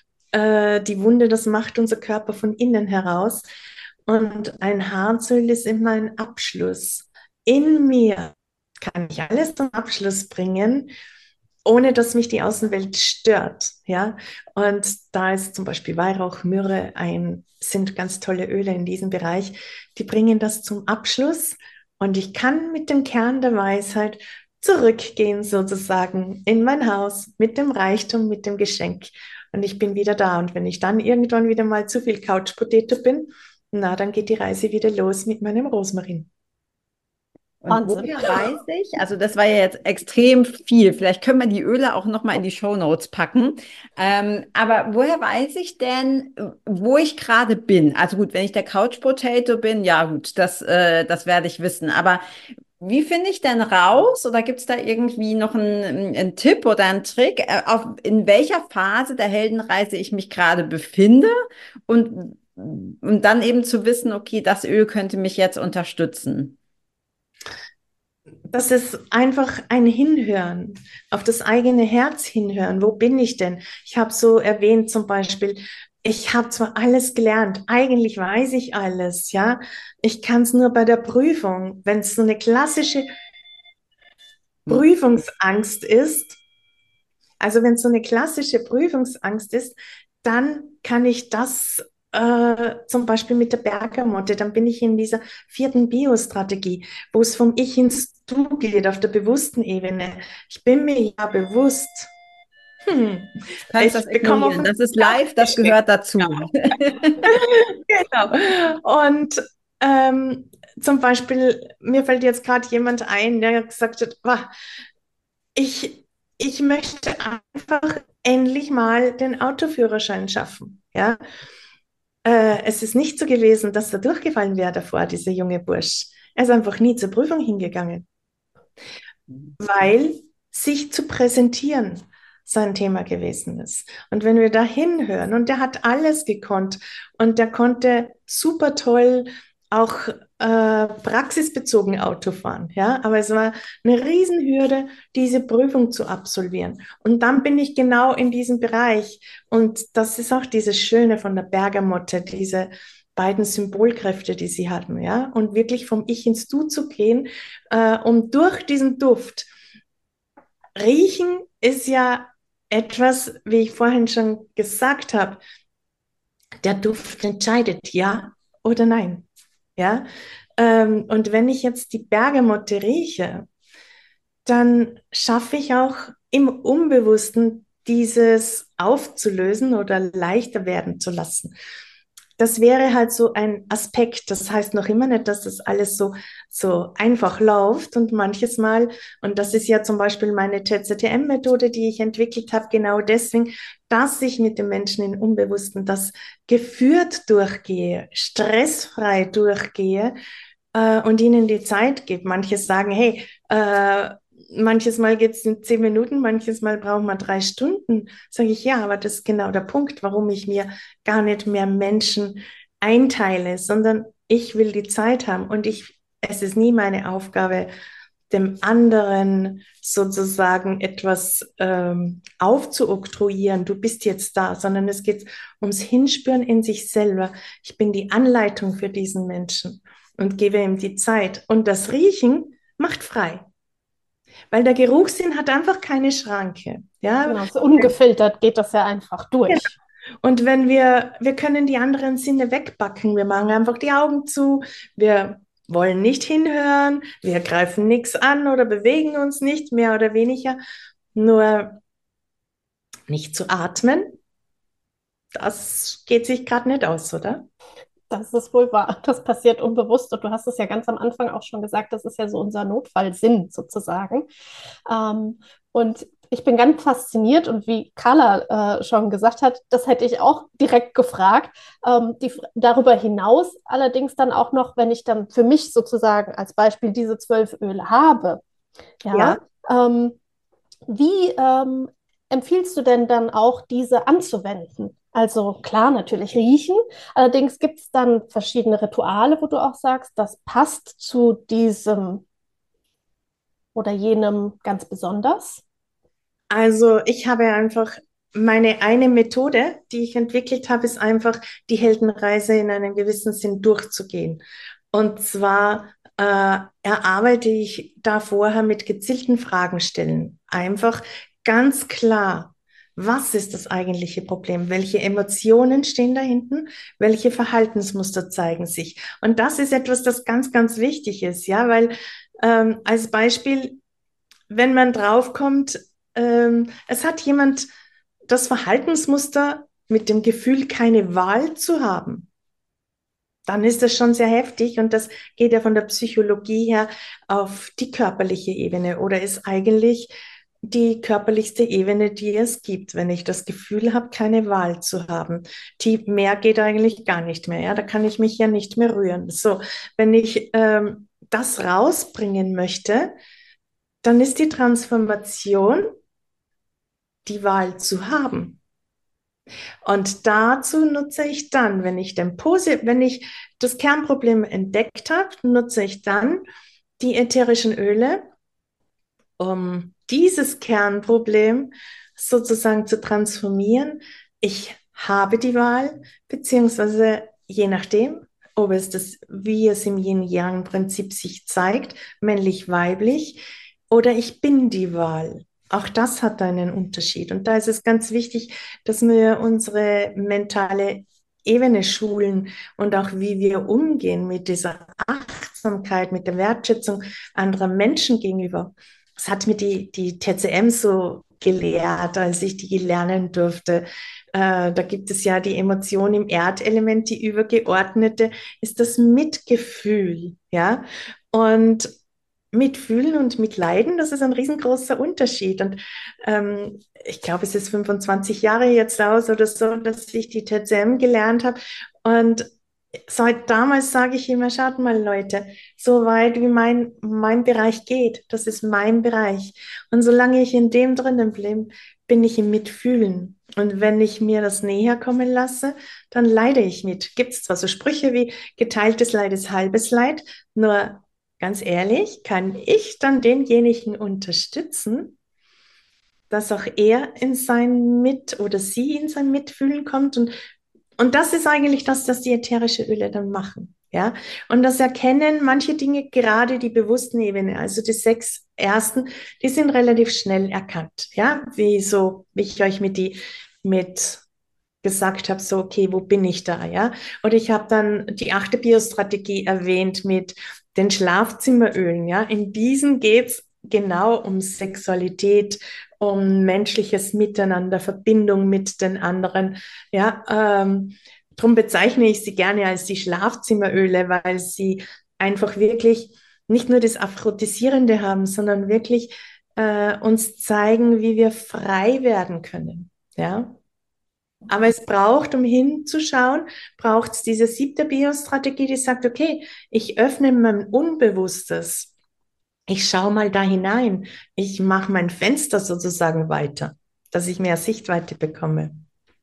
äh, die Wunde. Das macht unser Körper von innen heraus. Und ein Harzöl ist immer ein Abschluss. In mir kann ich alles zum Abschluss bringen, ohne dass mich die Außenwelt stört. Ja? Und da ist zum Beispiel Weihrauch, Myrrhe, ein, sind ganz tolle Öle in diesem Bereich. Die bringen das zum Abschluss. Und ich kann mit dem Kern der Weisheit zurückgehen sozusagen in mein Haus mit dem Reichtum, mit dem Geschenk. Und ich bin wieder da. Und wenn ich dann irgendwann wieder mal zu viel Couch Potato bin, na, dann geht die Reise wieder los mit meinem Rosmarin. Und Wahnsinn. woher weiß ich, also das war ja jetzt extrem viel, vielleicht können wir die Öle auch nochmal in die Shownotes packen, ähm, aber woher weiß ich denn, wo ich gerade bin? Also gut, wenn ich der Couch Potato bin, ja gut, das, äh, das werde ich wissen, aber wie finde ich denn raus, oder gibt es da irgendwie noch einen, einen Tipp oder einen Trick, äh, auf, in welcher Phase der Heldenreise ich mich gerade befinde, und, und dann eben zu wissen, okay, das Öl könnte mich jetzt unterstützen? Das ist einfach ein Hinhören, auf das eigene Herz hinhören. Wo bin ich denn? Ich habe so erwähnt zum Beispiel, ich habe zwar alles gelernt, eigentlich weiß ich alles, ja. Ich kann es nur bei der Prüfung, wenn es so eine klassische Prüfungsangst ist, also wenn es so eine klassische Prüfungsangst ist, dann kann ich das äh, zum Beispiel mit der Bergamotte, dann bin ich in dieser vierten Biostrategie, wo es vom Ich ins Du geht, auf der bewussten Ebene. Ich bin mir ja bewusst. Hm. Kannst Ich das bekomme ignorieren. Das ist live, das gehört dazu. Genau. Und ähm, zum Beispiel, mir fällt jetzt gerade jemand ein, der gesagt hat, "Wah, ich, ich möchte einfach endlich mal den Autoführerschein schaffen. Ja? Äh, es ist nicht so gewesen, dass er durchgefallen wäre davor, dieser junge Bursch. Er ist einfach nie zur Prüfung hingegangen, weil sich zu präsentieren sein Thema gewesen ist. Und wenn wir da hinhören, und der hat alles gekonnt, und der konnte super toll auch äh, praxisbezogen Auto fahren, ja, aber es war eine Riesenhürde, diese Prüfung zu absolvieren. Und dann bin ich genau in diesem Bereich, und das ist auch dieses Schöne von der Bergamotte, diese beiden Symbolkräfte, die sie hatten, ja, und wirklich vom Ich ins Du zu gehen, äh, um durch diesen Duft. Riechen ist ja etwas, wie ich vorhin schon gesagt habe, der Duft entscheidet ja oder nein. Ja? Ähm, und wenn ich jetzt die Bergamotte rieche, dann schaffe ich auch im Unbewussten dieses aufzulösen oder leichter werden zu lassen. Das wäre halt so ein Aspekt. Das heißt noch immer nicht, dass das alles so, so einfach läuft, und manches Mal, und das ist ja zum Beispiel meine T Z T M-Methode, die ich entwickelt habe, genau deswegen, dass ich mit den Menschen im Unbewussten das geführt durchgehe, stressfrei durchgehe, äh, und ihnen die Zeit gebe. Manche sagen, hey, äh, manches Mal geht es in zehn Minuten, manches Mal brauchen wir drei Stunden. Sage ich, ja, aber das ist genau der Punkt, warum ich mir gar nicht mehr Menschen einteile, sondern ich will die Zeit haben und ich, es ist nie meine Aufgabe, dem anderen sozusagen etwas ähm, aufzuoktroyieren, du bist jetzt da, sondern es geht ums Hinspüren in sich selber. Ich bin die Anleitung für diesen Menschen und gebe ihm die Zeit. Und das Riechen macht frei, weil der Geruchssinn hat einfach keine Schranke. Ja? Genau, so ungefiltert geht das ja einfach durch. Und wenn wir, wir können die anderen Sinne wegbacken, wir machen einfach die Augen zu, wir wollen nicht hinhören, wir greifen nichts an oder bewegen uns nicht, mehr oder weniger, nur nicht zu atmen, das geht sich gerade nicht aus, oder? Das ist wohl wahr. Das passiert unbewusst. Und du hast es ja ganz am Anfang auch schon gesagt, das ist ja so unser Notfallsinn sozusagen. Ähm, und ich bin ganz fasziniert und wie Carla äh, schon gesagt hat, das hätte ich auch direkt gefragt. Ähm, die, darüber hinaus allerdings dann auch noch, wenn ich dann für mich sozusagen als Beispiel diese zwölf Öle habe, ja, Ja. ähm, wie ähm, empfiehlst du denn dann auch, diese anzuwenden? Also klar, natürlich riechen. Allerdings gibt es dann verschiedene Rituale, wo du auch sagst, das passt zu diesem oder jenem ganz besonders. Also ich habe einfach meine eine Methode, die ich entwickelt habe, ist einfach die Heldenreise in einem gewissen Sinn durchzugehen. Und zwar äh, erarbeite ich da vorher mit gezielten Fragen stellen. Einfach ganz klar, was ist das eigentliche Problem? Welche Emotionen stehen da hinten? Welche Verhaltensmuster zeigen sich? Und das ist etwas, das ganz, ganz wichtig ist, ja, weil ähm, als Beispiel, wenn man draufkommt, ähm, es hat jemand das Verhaltensmuster mit dem Gefühl, keine Wahl zu haben, dann ist das schon sehr heftig und das geht ja von der Psychologie her auf die körperliche Ebene oder ist eigentlich die körperlichste Ebene, die es gibt, wenn ich das Gefühl habe, keine Wahl zu haben. Die mehr geht eigentlich gar nicht mehr, ja, da kann ich mich ja nicht mehr rühren. So, wenn ich ähm, das rausbringen möchte, dann ist die Transformation, die Wahl zu haben. Und dazu nutze ich dann, wenn ich, den Posi wenn ich das Kernproblem entdeckt habe, nutze ich dann die ätherischen Öle, um dieses Kernproblem sozusagen zu transformieren. Ich habe die Wahl, beziehungsweise je nachdem, ob es das, wie es im Yin-Yang-Prinzip sich zeigt, männlich-weiblich, oder ich bin die Wahl. Auch das hat einen Unterschied. Und da ist es ganz wichtig, dass wir unsere mentale Ebene schulen und auch wie wir umgehen mit dieser Achtsamkeit, mit der Wertschätzung anderer Menschen gegenüber. Das hat mir die, die T C M so gelehrt, als ich die lernen durfte. Äh, da gibt es ja die Emotion im Erdelement, die übergeordnete ist das Mitgefühl, ja. Und Mitfühlen und Mitleiden, das ist ein riesengroßer Unterschied. Und ähm, ich glaube, es ist fünfundzwanzig Jahre jetzt aus oder so, dass ich die T C M gelernt habe. Und seit damals sage ich immer, schaut mal, Leute, so weit wie mein, mein Bereich geht, das ist mein Bereich. Und solange ich in dem drinnen bin, bin ich im Mitfühlen. Und wenn ich mir das näher kommen lasse, dann leide ich mit. Gibt es zwar so Sprüche wie geteiltes Leid ist halbes Leid, nur ganz ehrlich, kann ich dann denjenigen unterstützen, dass auch er in sein Mit- oder sie in sein Mitfühlen kommt. Und, und das ist eigentlich das, was die ätherischen Öle dann machen. Ja? Und das erkennen manche Dinge, gerade die bewussten Ebene, also die sechs ersten, die sind relativ schnell erkannt. Ja? Wie so, wie ich euch mit die, mit gesagt habe, so, okay, wo bin ich da, ja? Oder ich habe dann die achte Biostrategie erwähnt mit den Schlafzimmerölen, ja? In diesen geht's genau um Sexualität, um menschliches Miteinander, Verbindung mit den anderen, ja? Ähm, darum bezeichne ich sie gerne als die Schlafzimmeröle, weil sie einfach wirklich nicht nur das Aphrodisierende haben, sondern wirklich äh, uns zeigen, wie wir frei werden können, ja? Aber es braucht, um hinzuschauen, braucht es diese siebte Biostrategie, die sagt, okay, ich öffne mein Unbewusstes. ich schaue mal da hinein. Ich mache mein Fenster sozusagen weiter, dass ich mehr Sichtweite bekomme.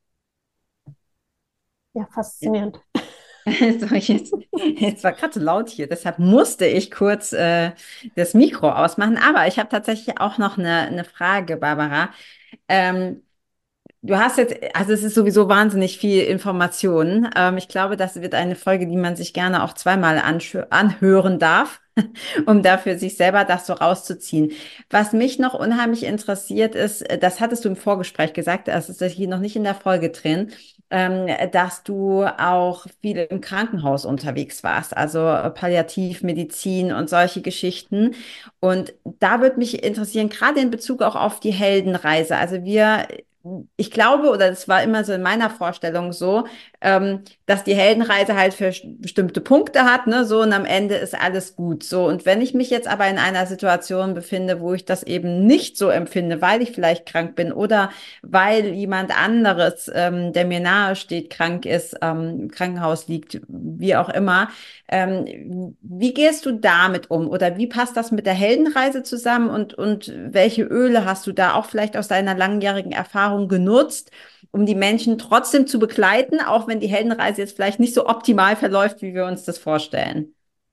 Ja, faszinierend. So, jetzt, jetzt war gerade so laut hier, deshalb musste ich kurz äh, das Mikro ausmachen. Aber ich habe tatsächlich auch noch eine, eine Frage, Barbara. Ähm, Du hast jetzt, also es ist sowieso wahnsinnig viel Information. Ähm, ich glaube, das wird eine Folge, die man sich gerne auch zweimal anschö- anhören darf, um dafür sich selber das so rauszuziehen. Was mich noch unheimlich interessiert ist, äh, das hattest du im Vorgespräch gesagt, das ist hier noch nicht in der Folge drin, ähm, dass du auch viel im Krankenhaus unterwegs warst, also äh, Palliativmedizin und solche Geschichten. Und da würde mich interessieren, gerade in Bezug auch auf die Heldenreise. Also wir ich glaube, oder das war immer so in meiner Vorstellung so, ähm, dass die Heldenreise halt für bestimmte Punkte hat, ne, so und am Ende ist alles gut, so. Und wenn ich mich jetzt aber in einer Situation befinde, wo ich das eben nicht so empfinde, weil ich vielleicht krank bin oder weil jemand anderes, ähm, der mir nahe steht, krank ist, ähm, im Krankenhaus liegt, wie auch immer, ähm, wie gehst du damit um? Oder wie passt das mit der Heldenreise zusammen? Und, und welche Öle hast du da auch vielleicht aus deiner langjährigen Erfahrung genutzt, um die Menschen trotzdem zu begleiten, auch wenn die Heldenreise jetzt vielleicht nicht so optimal verläuft, wie wir uns das vorstellen?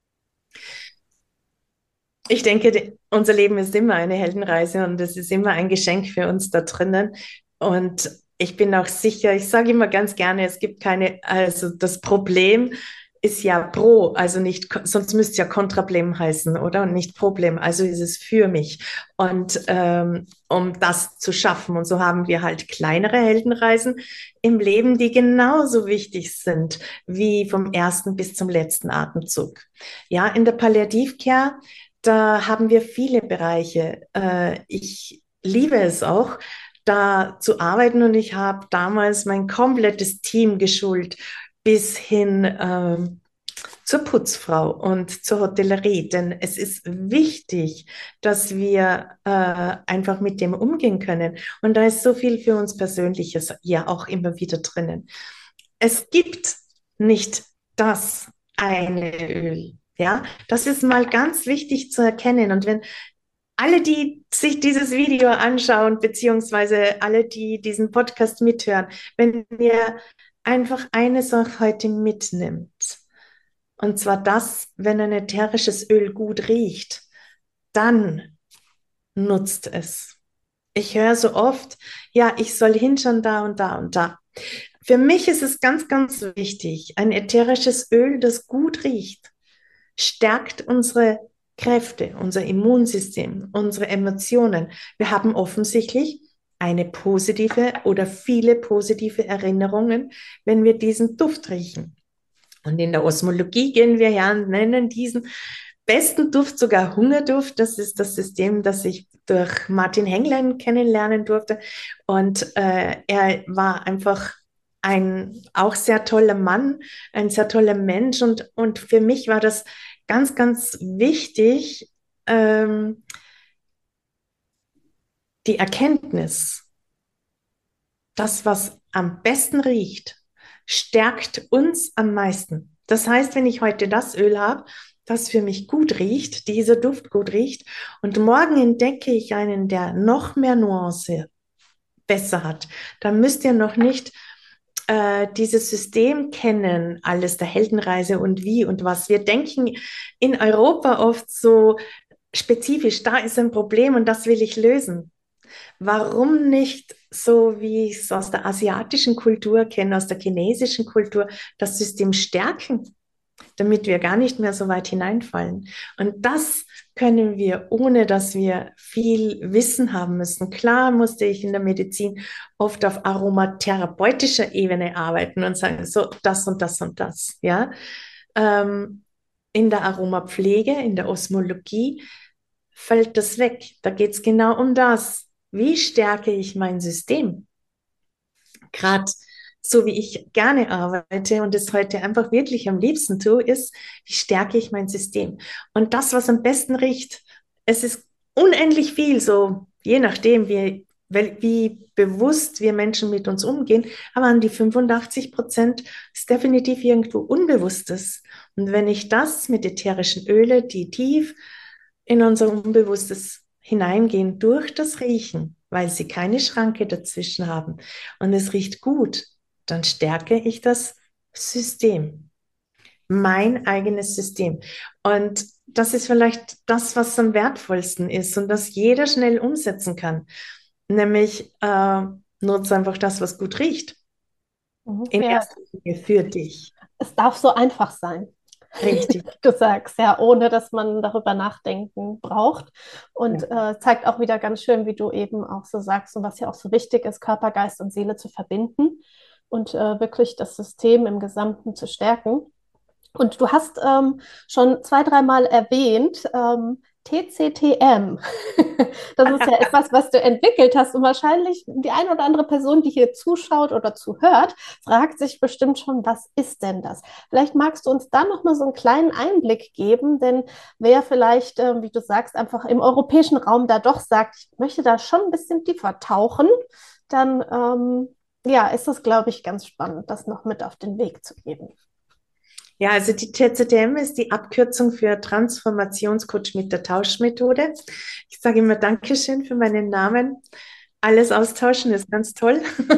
Ich denke, de- unser Leben ist immer eine Heldenreise und es ist immer ein Geschenk für uns da drinnen. Und ich bin auch sicher, ich sage immer ganz gerne, es gibt keine, also das Problem ist ja pro, also nicht, sonst müsste es ja Kontrablem heißen, oder? Und nicht Problem. Also ist es für mich. Und ähm, um das zu schaffen. Und so haben wir halt kleinere Heldenreisen im Leben, die genauso wichtig sind wie vom ersten bis zum letzten Atemzug. Ja, in der Palliativcare, da haben wir viele Bereiche. Äh, ich liebe es auch, da zu arbeiten und ich habe damals mein komplettes Team geschult bis hin ähm, zur Putzfrau und zur Hotellerie, denn es ist wichtig, dass wir äh, einfach mit dem umgehen können. Und da ist so viel für uns Persönliches ja auch immer wieder drinnen. Es gibt nicht das eine Öl. Ja, das ist mal ganz wichtig zu erkennen. Und wenn alle, die sich dieses Video anschauen, beziehungsweise alle, die diesen Podcast mithören, wenn ihr einfach eine Sache heute mitnimmt, und zwar das, wenn ein ätherisches Öl gut riecht, dann nutzt es. Ich höre so oft, ja, ich soll hinschauen da und da und da. Für mich ist es ganz, ganz wichtig, ein ätherisches Öl, das gut riecht, stärkt unsere Kräfte, unser Immunsystem, unsere Emotionen. Wir haben offensichtlich eine positive oder viele positive Erinnerungen, wenn wir diesen Duft riechen. Und in der Osmologie gehen wir her und nennen diesen besten Duft sogar Hungerduft. Das ist das System, das ich durch Martin Henglein kennenlernen durfte. Und äh, er war einfach ein auch sehr toller Mann, ein sehr toller Mensch. Und, und für mich war das ganz, ganz wichtig, ähm, die Erkenntnis, das, was am besten riecht, stärkt uns am meisten. Das heißt, wenn ich heute das Öl habe, das für mich gut riecht, dieser Duft gut riecht, und morgen entdecke ich einen, der noch mehr Nuance besser hat, dann müsst ihr noch nicht äh, dieses System kennen, alles der Heldenreise und wie und was. Wir denken in Europa oft so spezifisch, da ist ein Problem und das will ich lösen. Warum nicht so, wie ich es aus der asiatischen Kultur kenne, aus der chinesischen Kultur, das System stärken, damit wir gar nicht mehr so weit hineinfallen? Und das können wir, ohne dass wir viel Wissen haben müssen. Klar musste ich in der Medizin oft auf aromatherapeutischer Ebene arbeiten und sagen, so das und das und das. Ja? Ähm, in der Aromapflege, in der Osmologie fällt das weg. Da geht es genau um das. Wie stärke ich mein System? Gerade so wie ich gerne arbeite und es heute einfach wirklich am liebsten tue, ist, wie stärke ich mein System? Und das, was am besten riecht, es ist unendlich viel, so je nachdem, wie, wie bewusst wir Menschen mit uns umgehen, aber an die fünfundachtzig Prozent ist definitiv irgendwo Unbewusstes. Und wenn ich das mit ätherischen Öle, die tief in unser Unbewusstes hineingehen durch das Riechen, weil sie keine Schranke dazwischen haben und es riecht gut, dann stärke ich das System, mein eigenes System. Und das ist vielleicht das, was am wertvollsten ist und das jeder schnell umsetzen kann. Nämlich äh, nutze einfach das, was gut riecht. Mhm. In Ja, erster Linie für dich. es darf so einfach sein. Richtig. Du sagst, ja, ohne dass man darüber nachdenken braucht. Und Ja. äh, zeigt auch wieder ganz schön, wie du eben auch so sagst und was ja auch so wichtig ist, Körper, Geist und Seele zu verbinden und äh, wirklich das System im Gesamten zu stärken. Und du hast ähm, schon zwei, dreimal erwähnt, ähm, T C T M. Das ist ja etwas, was du entwickelt hast. Und wahrscheinlich die eine oder andere Person, die hier zuschaut oder zuhört, fragt sich bestimmt schon, was ist denn das? Vielleicht magst du uns da nochmal so einen kleinen Einblick geben, denn wer vielleicht, äh, wie du sagst, einfach im europäischen Raum da doch sagt, ich möchte da schon ein bisschen tiefer tauchen, dann ähm, ja, ist das, glaube ich, ganz spannend, das noch mit auf den Weg zu geben. Ja, also die T C T M ist die Abkürzung für Transformationscoach mit der Tauschmethode. Ich sage immer Dankeschön für meinen Namen. Alles austauschen ist ganz toll.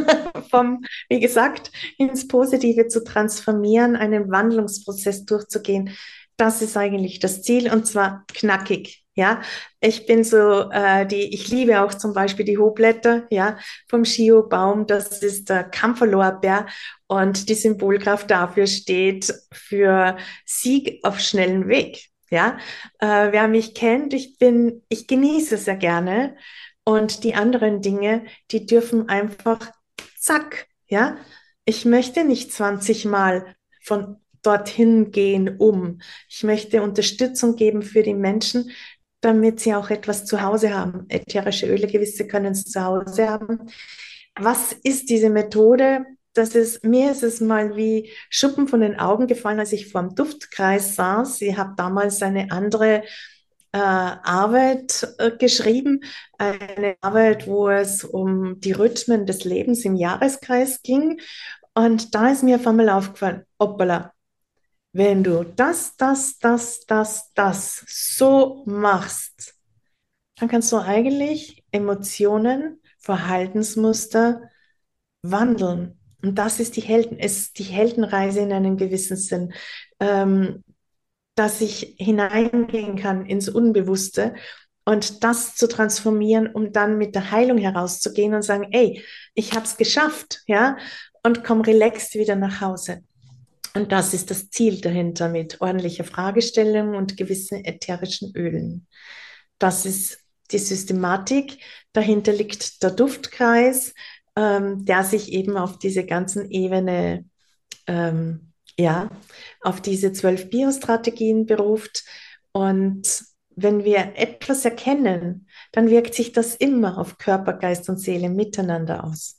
Vom, wie gesagt, ins Positive zu transformieren, einen Wandlungsprozess durchzugehen. Das ist eigentlich das Ziel und zwar knackig. Ja, ich bin so, äh, die, ich liebe auch zum Beispiel die Hochblätter, ja, vom Shio-Baum. Das ist der Kampferlorbeer und die Symbolkraft dafür steht für Sieg auf schnellem Weg. Ja, äh, wer mich kennt, ich bin, ich genieße sehr gerne und die anderen Dinge, die dürfen einfach zack, ja. Ich möchte nicht zwanzig Mal von dorthin gehen, um. Ich möchte Unterstützung geben für die Menschen, damit sie auch etwas zu Hause haben. Ätherische Öle, gewisse können es zu Hause haben. Was ist diese Methode? Das ist, mir ist es mal wie Schuppen von den Augen gefallen, als ich vor dem Duftkreis saß. Ich habe damals eine andere äh, Arbeit äh, geschrieben, eine Arbeit, wo es um die Rhythmen des Lebens im Jahreskreis ging. Und da ist mir auf einmal aufgefallen, hoppala, wenn du das, das, das, das, das so machst, dann kannst du eigentlich Emotionen, Verhaltensmuster wandeln. Und das ist die Helden, ist die Heldenreise in einem gewissen Sinn, ähm, dass ich hineingehen kann ins Unbewusste und das zu transformieren, um dann mit der Heilung herauszugehen und sagen, ey, ich habe es geschafft, ja, und komm relaxed wieder nach Hause. Und das ist das Ziel dahinter mit ordentlicher Fragestellung und gewissen ätherischen Ölen. Das ist die Systematik. Dahinter liegt der Duftkreis, ähm, der sich eben auf diese ganzen Ebene, ähm, ja, auf diese zwölf Biostrategien beruft. Und wenn wir etwas erkennen, dann wirkt sich das immer auf Körper, Geist und Seele miteinander aus.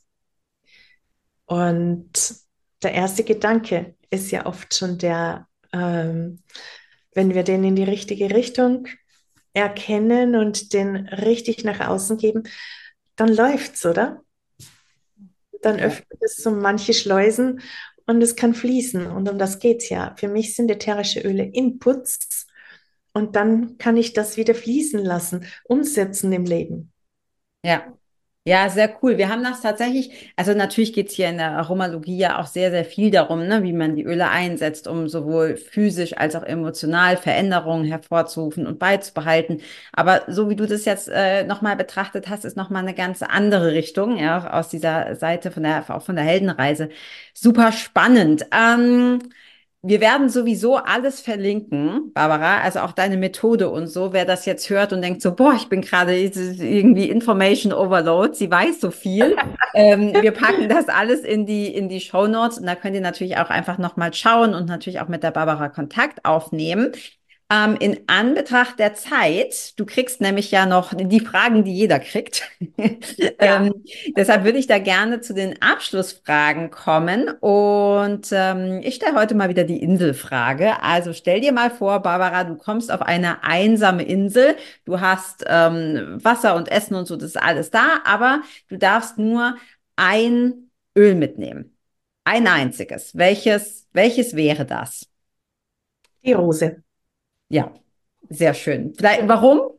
Und der erste Gedanke ist ja oft schon der, ähm, wenn wir den in die richtige Richtung erkennen und den richtig nach außen geben, dann läuft's, oder? Dann Ja. öffnet es so manche Schleusen und es kann fließen. Und um das geht's ja. Für mich sind ätherische Öle Inputs und dann kann ich das wieder fließen lassen, umsetzen im Leben. Ja. Ja, sehr cool. Wir haben das tatsächlich, also natürlich geht es hier in der Aromalogie ja auch sehr, sehr viel darum, ne, wie man die Öle einsetzt, um sowohl physisch als auch emotional Veränderungen hervorzurufen und beizubehalten. Aber so wie du das jetzt äh, nochmal betrachtet hast, ist nochmal eine ganz andere Richtung, ja, auch aus dieser Seite von der, auch von der Heldenreise. Super spannend. Ähm, Wir werden sowieso alles verlinken, Barbara, also auch deine Methode und so. Wer das jetzt hört und denkt so, boah, ich bin gerade irgendwie Information Overload, sie weiß so viel. Ähm, wir packen das alles in die, in die Shownotes und da könnt ihr natürlich auch einfach nochmal schauen und natürlich auch mit der Barbara Kontakt aufnehmen. Ähm, in Anbetracht der Zeit, du kriegst nämlich ja noch die Fragen, die jeder kriegt. Ja. ähm, deshalb würde ich da gerne zu den Abschlussfragen kommen. Und ähm, ich stelle heute mal wieder die Inselfrage. Also stell dir mal vor, Barbara, du kommst auf eine einsame Insel. Du hast ähm, Wasser und Essen und so, das ist alles da, aber du darfst nur ein Öl mitnehmen. Ein einziges. Welches, welches wäre das? Die Rose. Ja. Sehr schön. Vielleicht, Schön. warum?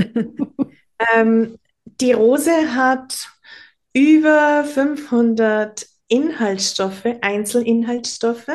Ähm, die Rose hat über fünfhundert Inhaltsstoffe, Einzelinhaltsstoffe.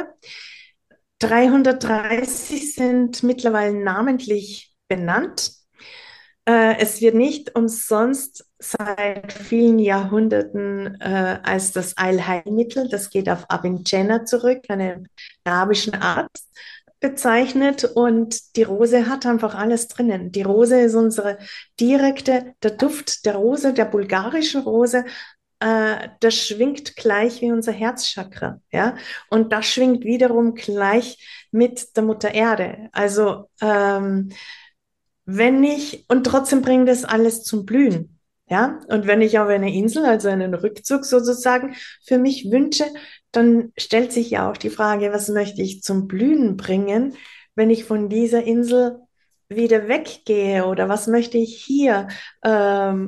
dreihundertdreißig sind mittlerweile namentlich benannt. Äh, es wird nicht umsonst seit vielen Jahrhunderten äh, als das Allheilmittel, das geht auf Avicenna zurück, einen arabischen Arzt, bezeichnet. Und die Rose hat einfach alles drinnen. Die Rose ist unsere direkte, der Duft der Rose, der bulgarischen Rose, äh, das schwingt gleich wie unser Herzchakra, ja. Und das schwingt wiederum gleich mit der Mutter Erde. Also ähm, wenn ich, und trotzdem bringt das alles zum Blühen. Ja, und wenn ich auf eine Insel, also einen Rückzug sozusagen, für mich wünsche, dann stellt sich ja auch die Frage, was möchte ich zum Blühen bringen, wenn ich von dieser Insel wieder weggehe, oder was möchte ich hier ähm,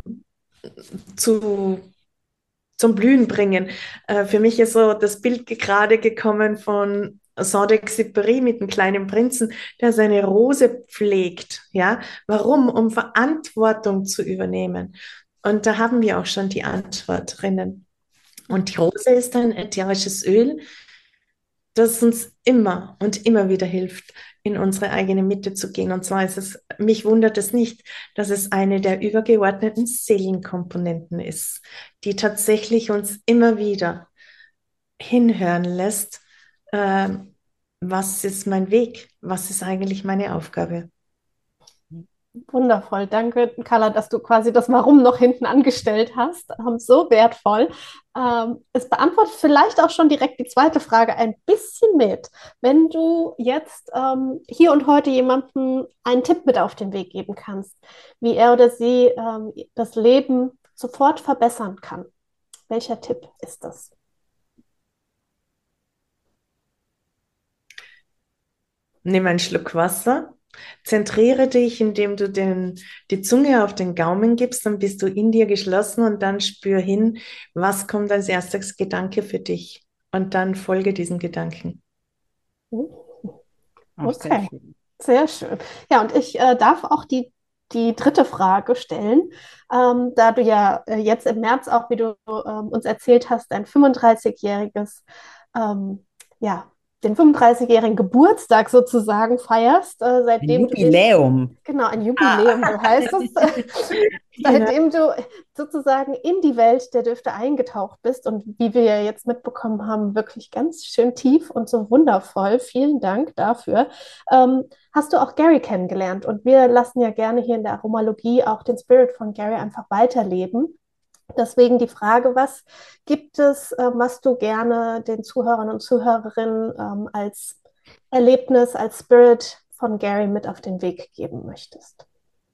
zu, zum Blühen bringen. Äh, für mich ist so das Bild gerade gekommen von Saint-Exupéry mit dem kleinen Prinzen, der seine Rose pflegt. Ja, warum? Um Verantwortung zu übernehmen. Und da haben wir auch schon die Antwort drinnen. Und die Rose ist ein ätherisches Öl, das uns immer und immer wieder hilft, in unsere eigene Mitte zu gehen. Und zwar ist es, mich wundert es nicht, dass es eine der übergeordneten Seelenkomponenten ist, die tatsächlich uns immer wieder hinhören lässt, äh, was ist mein Weg, was ist eigentlich meine Aufgabe. Wundervoll, danke, Carla, dass du quasi das Warum noch hinten angestellt hast. Ähm, so wertvoll. Ähm, es beantwortet vielleicht auch schon direkt die zweite Frage ein bisschen mit. Wenn du jetzt ähm, hier und heute jemandem einen Tipp mit auf den Weg geben kannst, wie er oder sie ähm, das Leben sofort verbessern kann, welcher Tipp ist das? Nimm einen Schluck Wasser, zentriere dich, indem du den, die Zunge auf den Gaumen gibst, dann bist du in dir geschlossen und dann spür hin, was kommt als erstes Gedanke für dich, und dann folge diesem Gedanken. Auch sehr Okay, schön. sehr schön. Ja, und ich äh, darf auch die, die dritte Frage stellen, ähm, da du ja äh, jetzt im März auch, wie du ähm, uns erzählt hast, ein fünfunddreißigjähriges, ähm, ja, den fünfunddreißigjährigen Geburtstag sozusagen feierst, äh, Ein seitdem du dich, Jubiläum. genau, ein Jubiläum, so heißt es, Genau. seitdem du sozusagen in die Welt der Düfte eingetaucht bist und wie wir ja jetzt mitbekommen haben, wirklich ganz schön tief und so wundervoll. Vielen Dank dafür. Ähm, hast du auch Gary kennengelernt? Und wir lassen ja gerne hier in der Aromalogie auch den Spirit von Gary einfach weiterleben. Deswegen die Frage, was gibt es, ähm, was du gerne den Zuhörern und Zuhörerinnen ähm, als Erlebnis, als Spirit von Gary mit auf den Weg geben möchtest?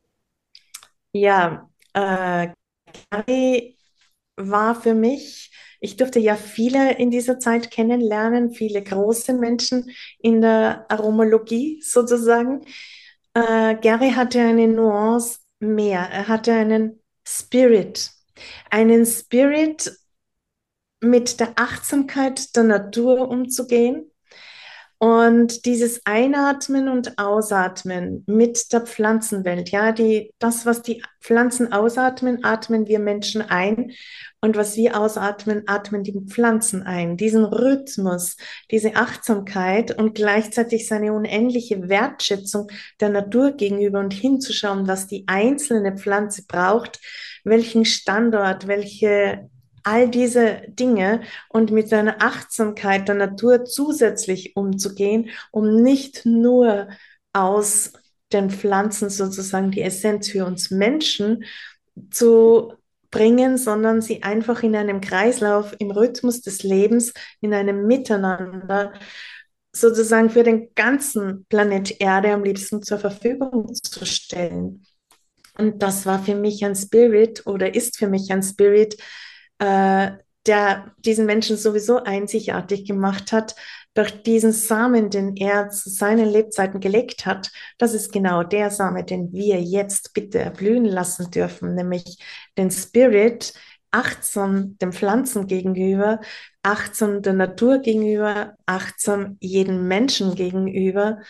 Ja, äh, Gary war für mich, ich durfte ja viele in dieser Zeit kennenlernen, viele große Menschen in der Aromologie sozusagen. Äh, Gary hatte eine Nuance mehr. Er hatte einen Spirit, einen Spirit, mit der Achtsamkeit der Natur umzugehen. Und dieses Einatmen und Ausatmen mit der Pflanzenwelt, ja, die, das, was die Pflanzen ausatmen, atmen wir Menschen ein. Und was wir ausatmen, atmen die Pflanzen ein. Diesen Rhythmus, diese Achtsamkeit und gleichzeitig seine unendliche Wertschätzung der Natur gegenüber und hinzuschauen, was die einzelne Pflanze braucht, welchen Standort, welche all diese Dinge, und mit seiner Achtsamkeit der Natur zusätzlich umzugehen, um nicht nur aus den Pflanzen sozusagen die Essenz für uns Menschen zu bringen, sondern sie einfach in einem Kreislauf, im Rhythmus des Lebens, in einem Miteinander sozusagen für den ganzen Planet Erde am liebsten zur Verfügung zu stellen. Und das war für mich ein Spirit oder ist für mich ein Spirit, äh, der diesen Menschen sowieso einzigartig gemacht hat, durch diesen Samen, den er zu seinen Lebzeiten gelegt hat. Das ist genau der Same, den wir jetzt bitte erblühen lassen dürfen, nämlich den Spirit, achtsam den Pflanzen gegenüber, achtsam der Natur gegenüber, achtsam jedem Menschen gegenüber,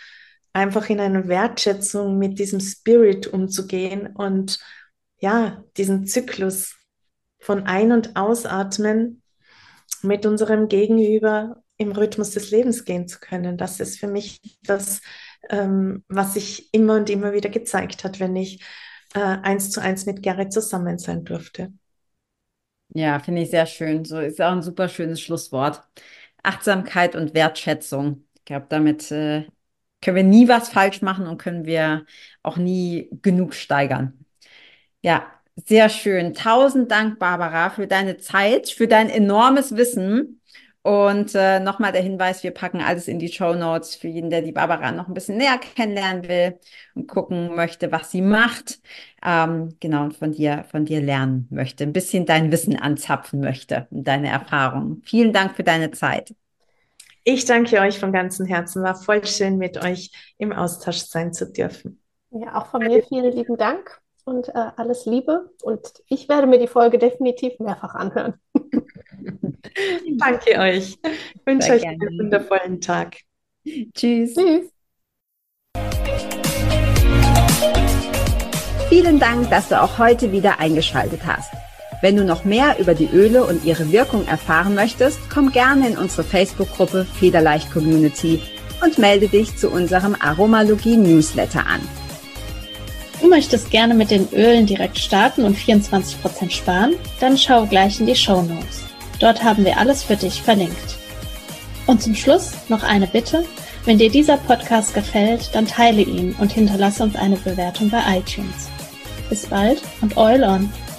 einfach in einer Wertschätzung mit diesem Spirit umzugehen und ja, diesen Zyklus von Ein- und Ausatmen mit unserem Gegenüber im Rhythmus des Lebens gehen zu können. Das ist für mich das, ähm, was sich immer und immer wieder gezeigt hat, wenn ich äh, eins zu eins mit Gerrit zusammen sein durfte. Ja, finde ich sehr schön. So ist auch ein super schönes Schlusswort. Achtsamkeit und Wertschätzung. Ich glaube, damit äh, können wir nie was falsch machen und können wir auch nie genug steigern. Ja, sehr schön. Tausend Dank, Barbara, für deine Zeit, für dein enormes Wissen. Und äh, nochmal der Hinweis, wir packen alles in die Shownotes für jeden, der die Barbara noch ein bisschen näher kennenlernen will und gucken möchte, was sie macht. Ähm, genau, und von dir, von dir lernen möchte, ein bisschen dein Wissen anzapfen möchte und deine Erfahrungen. Vielen Dank für deine Zeit. Ich danke euch von ganzem Herzen. War voll schön, mit euch im Austausch sein zu dürfen. Ja, auch von mir vielen lieben Dank und äh, alles Liebe. Und ich werde mir die Folge definitiv mehrfach anhören. Danke euch. Ich wünsche Sehr euch gerne. einen wundervollen Tag. Tschüss. Tschüss. Vielen Dank, dass du auch heute wieder eingeschaltet hast. Wenn du noch mehr über die Öle und ihre Wirkung erfahren möchtest, komm gerne in unsere Facebook-Gruppe Federleicht Community und melde dich zu unserem Aromalogie-Newsletter an. Du möchtest gerne mit den Ölen direkt starten und vierundzwanzig Prozent sparen? Dann schau gleich in die Shownotes. Dort haben wir alles für dich verlinkt. Und zum Schluss noch eine Bitte. Wenn dir dieser Podcast gefällt, dann teile ihn und hinterlasse uns eine Bewertung bei iTunes. Bis bald und Oil on!